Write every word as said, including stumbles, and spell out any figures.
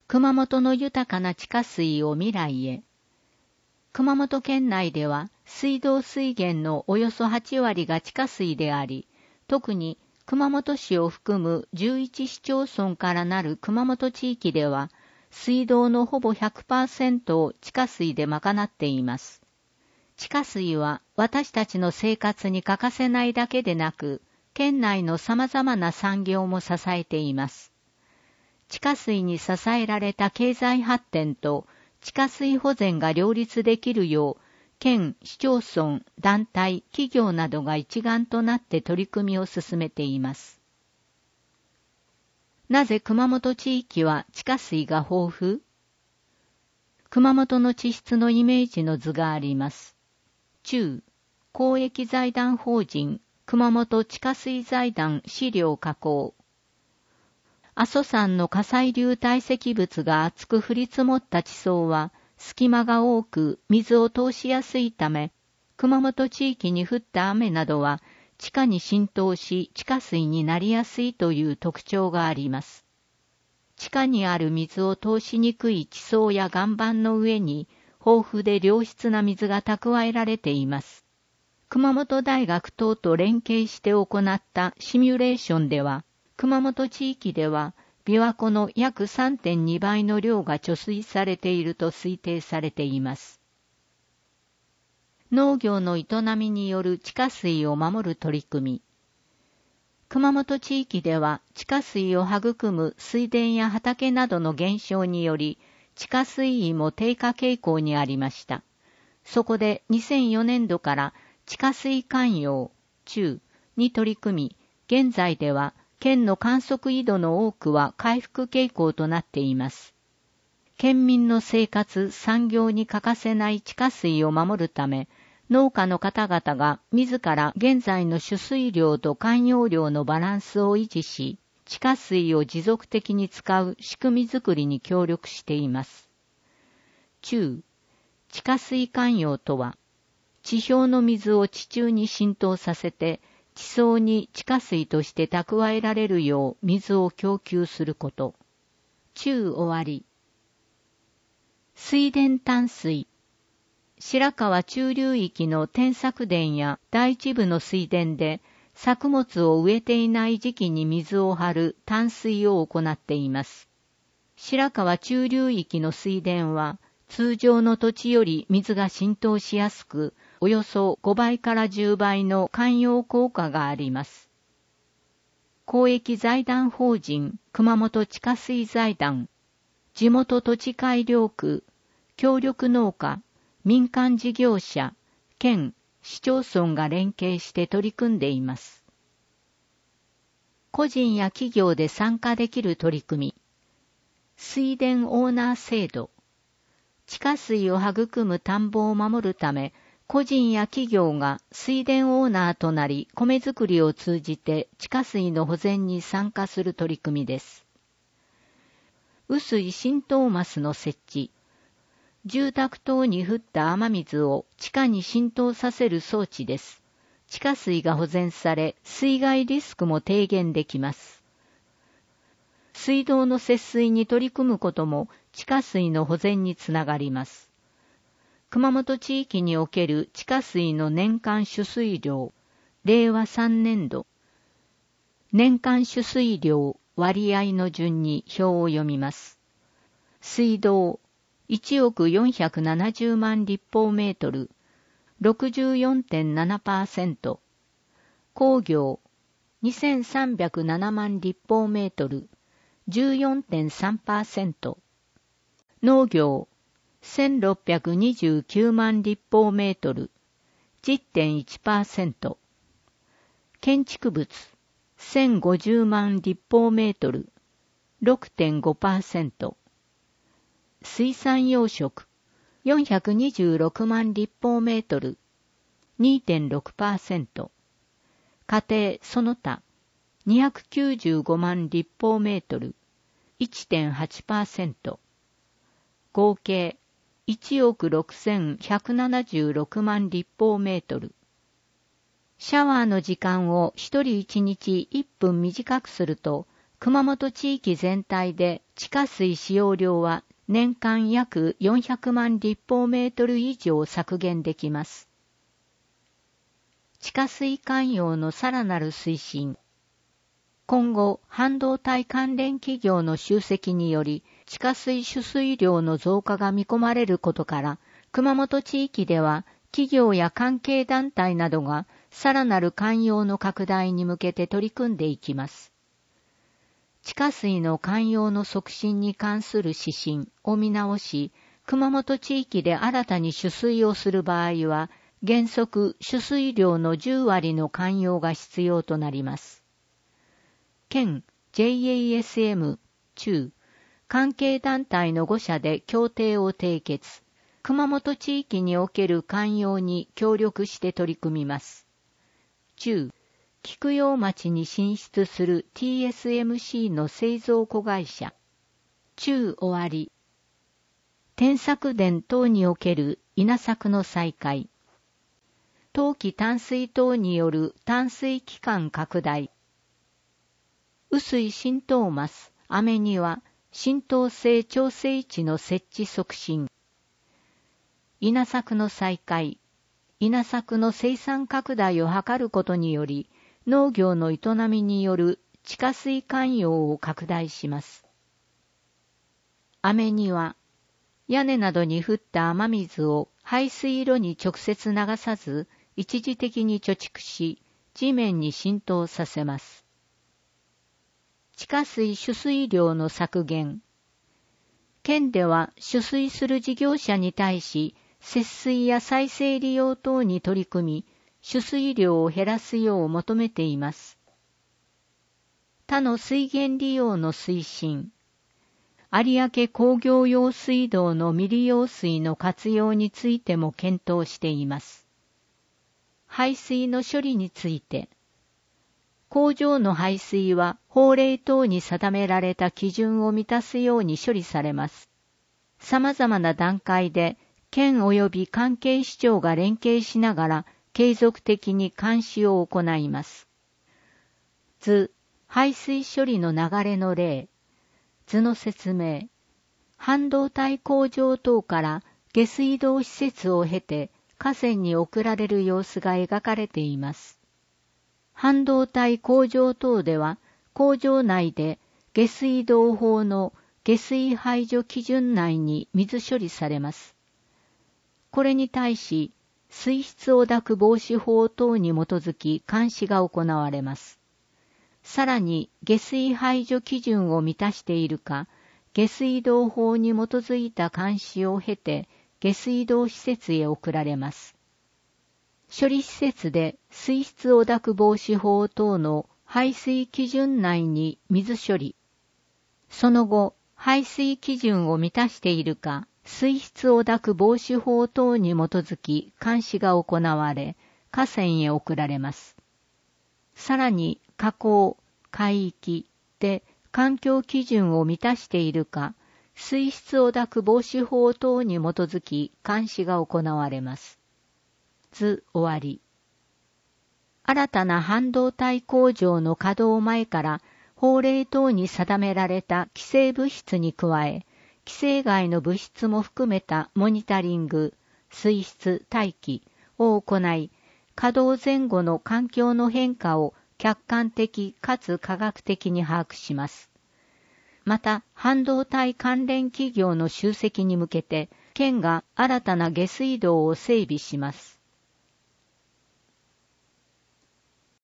熊本の豊かな地下水を未来へ。熊本県内では水道水源のおよそはちわりが地下水であり、特に熊本市を含むじゅういち市町村からなる熊本地域では、水道のほぼ ひゃくパーセント を地下水で賄っています。地下水は私たちの生活に欠かせないだけでなく、県内の様々な産業も支えています。地下水に支えられた経済発展と地下水保全が両立できるよう、県、市町村、団体、企業などが一丸となって取り組みを進めています。なぜ熊本地域は地下水が豊富？熊本の地質のイメージの図があります。中、公益財団法人熊本地下水財団資料加工。阿蘇山の火砕流堆積物が厚く降り積もった地層は隙間が多く水を通しやすいため、熊本地域に降った雨などは地下に浸透し地下水になりやすいという特徴があります。地下にある水を通しにくい地層や岩盤の上に豊富で良質な水が蓄えられています。熊本大学等と連携して行ったシミュレーションでは、熊本地域では琵琶湖の約 さんてんに 倍の量が貯水されていると推定されています。農業の営みによる地下水を守る取り組み。熊本地域では地下水を育む水田や畑などの減少により地下水位も低下傾向にありました。そこでにせんよねんどから地下水管用中に取り組み、現在では県の観測緯度の多くは回復傾向となっています。県民の生活・産業に欠かせない地下水を守るため、農家の方々が自ら現在の取水量と管用量のバランスを維持し、地下水を持続的に使う仕組みづくりに協力しています。中、地下水管用とは、地表の水を地中に浸透させて、地層に地下水として蓄えられるよう水を供給すること。中終わり。水田淡水。白川中流域の天作田や第一部の水田で作物を植えていない時期に水を張る淡水を行っています。白川中流域の水田は通常の土地より水が浸透しやすく、およそごばいからじゅうばいの涵養効果があります。公益財団法人熊本地下水財団、地元土地改良区、協力農家、民間事業者、県、市町村が連携して取り組んでいます。個人や企業で参加できる取り組み、水田オーナー制度、地下水を育む田んぼを守るため、個人や企業が水田オーナーとなり、米作りを通じて地下水の保全に参加する取り組みです。雨水浸透マスの設置。住宅等に降った雨水を地下に浸透させる装置です。地下水が保全され、水害リスクも低減できます。水道の節水に取り組むことも地下水の保全につながります。熊本地域における地下水の年間取水量、れいわさんねんど。年間取水量割合の順に表を読みます。水道、いちおくよんひゃくななじゅうまん立方メートル、ろくじゅうよんてんななパーセント。工業、にせんさんびゃくななまん立方メートル、じゅうよんてんさんパーセント。農業、せんろっぴゃくにじゅうきゅうまん立方メートル、じゅってんいちパーセント。建築物、せんごじゅうまん立方メートル、ろくてんごパーセント。水産養殖、よんひゃくにじゅうろくまん立方メートル、にてんろくパーセント。家庭その他、にひゃくきゅうじゅうごまん立方メートル、いってんはちパーセント。合計、いちおくろくせんひゃくななじゅうろくまん立方メートル。シャワーの時間を一人一日いっぷん短くすると、 熊本地域全体で地下水使用量は年間約よんひゃくまん立方メートル以上削減できます。地下水管用のさらなる推進。今後、半導体関連企業の集積により、地下水取水量の増加が見込まれることから、熊本地域では企業や関係団体などがさらなる管用の拡大に向けて取り組んでいきます。地下水の管用の促進に関する指針を見直し、熊本地域で新たに取水をする場合は、原則取水量のじゅうわりの管用が必要となります。県 ジェイエーエスエム 中関係団体のご社で協定を締結、熊本地域における管用に協力して取り組みます。中菊陽町に進出する ティーエスエムシー の製造子会社。中終わり。天作電等における稲作の再開。冬季淡水等による淡水期間拡大。雨水浸透マス、雨には浸透性調整池の設置促進。稲作の再開。稲作の生産拡大を図ることにより、農業の営みによる地下水管用を拡大します。雨には、屋根などに降った雨水を排水路に直接流さず、一時的に貯蓄し、地面に浸透させます。地下水取水量の削減。県では取水する事業者に対し、節水や再生利用等に取り組み、取水量を減らすよう求めています。他の水源利用の推進。有明工業用水道の未利用水の活用についても検討しています。排水の処理について。工場の排水は法令等に定められた基準を満たすように処理されます。様々な段階で県及び関係市町が連携しながら継続的に監視を行います。図、排水処理の流れの例。図の説明。半導体工場等から下水道施設を経て河川に送られる様子が描かれています。半導体工場等では工場内で下水道法の下水排除基準内に水処理されます。これに対し、水質汚濁防止法等に基づき監視が行われます。さらに下水排除基準を満たしているか、下水道法に基づいた監視を経て下水道施設へ送られます。処理施設で水質汚濁防止法等の排水基準内に水処理。その後、排水基準を満たしているか、水質汚濁防止法等に基づき監視が行われ、河川へ送られます。さらに、河口、海域で環境基準を満たしているか、水質汚濁防止法等に基づき監視が行われます。図終わり。新たな半導体工場の稼働前から法令等に定められた規制物質に加え、規制外の物質も含めたモニタリング、水質、大気を行い、稼働前後の環境の変化を客観的かつ科学的に把握します。また、半導体関連企業の集積に向けて、県が新たな下水道を整備します。